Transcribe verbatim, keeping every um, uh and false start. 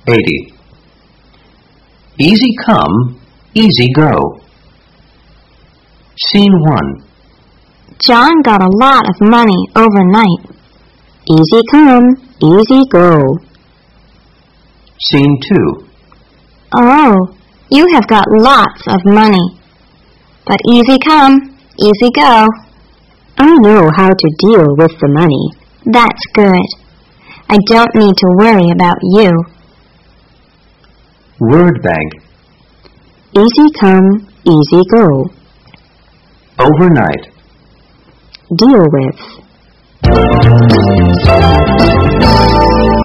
eighty. Easy come, easy go. Scene one. John got a lot of money overnight. Easy come, easy go. Scene two. Oh, you have got lots of money. But easy come, easy go. I know how to deal with the money. That's good. I don't need to worry about you. Word bank. Easy come, easy go. Overnight. Deal with.